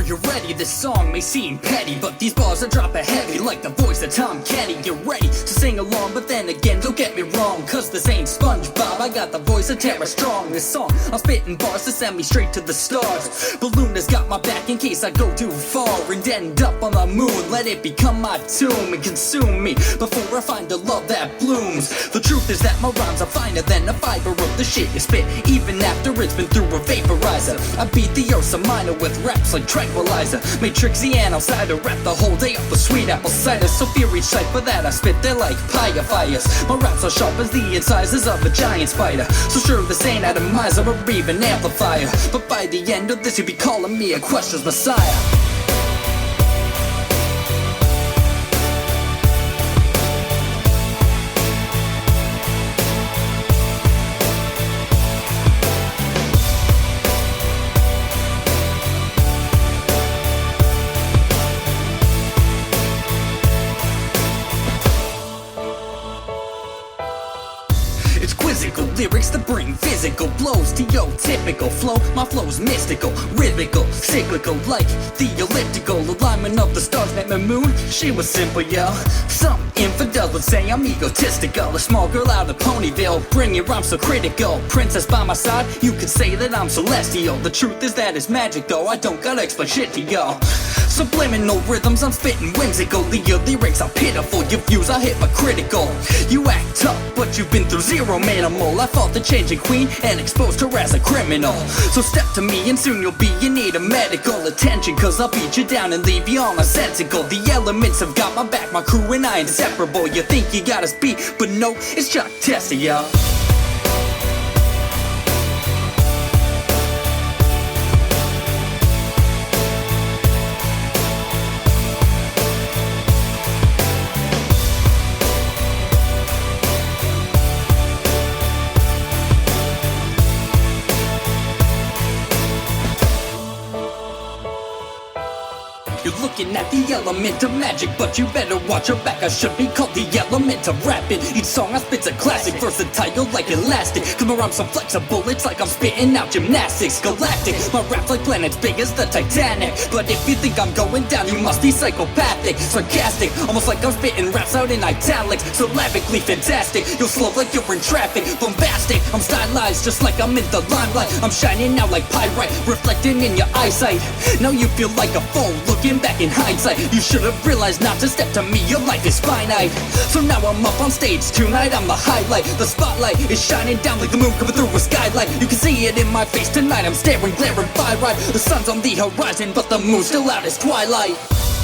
you ready? This song may seem petty, but these bars are dropping heavy like the voice of Tom Kenny. Get ready to sing along, but then again, don't get me wrong, cause this ain't SpongeBob, I got the voice of Tara Strong. This song, I'm spitting bars to send me straight to the stars. Balloon has got my back in case I go too far and end up on the moon. Let it become my tomb and consume me before I find the love that blooms. The truth is that my rhymes are finer than the fiber of the shit you spit, even after it's been through a vaporizer. I beat the Ursa Minor with raps like Tranquilizer, made Trixie and outsider rap the whole day up with sweet apple cider. So fear each sight for that I spit, they're like pyre fires. My raps are sharp as the incisors of a giant spider. So sure, this ain't atomizer or even amplifier, but by the end of this you'll be calling me a questions messiah. It's quizzical lyrics that bring physical blows to your typical flow. My flow's mystical, rhythmical, cyclical, like the elliptical alignment of the stars met my moon. She was simple, yo. Some infidels would say I'm egotistical. A small girl out of Ponyville, bring your rhymes so critical. Princess by my side, you could say that I'm celestial. The truth is that it's magic though, I don't gotta explain shit to y'all. Subliminal rhythms, I'm spitting whimsical. Your lyrics are pitiful, your views are hypocritical. You act tough, but you've been through zero, manimal. I fought the changing queen and exposed her as a criminal. So step to me and soon you'll be in need of medical attention, cause I'll beat you down and leave you all nonsensical. The elements have got my back, my crew and I inseparable. You think you got us beat, but no, it's Chuck Testa, y'all. You're looking at the element of magic, but you better watch your back. I should be called the element of rapping. Each song I spit's a classic, versatile like elastic. Cause my rhymes so flexible, it's like I'm spitting out gymnastics. Galactic, my rap's like planets big as the Titanic. But if you think I'm going down, you must be psychopathic. Sarcastic, almost like I'm spitting raps out in italics. Syllabically fantastic, you'll slow like you're in traffic. Bombastic, I'm stylized just like I'm in the limelight. I'm shining out like pyrite, reflecting in your eyesight. Now you feel like a fool, looking back in hindsight. You should have realized not to step to me, your life is finite. So now I'm up on stage tonight, I'm the highlight. The spotlight is shining down like the moon coming through a skylight. You can see it in my face tonight, I'm staring, glaring fire right. The sun's on the horizon, but the moon's still out as twilight.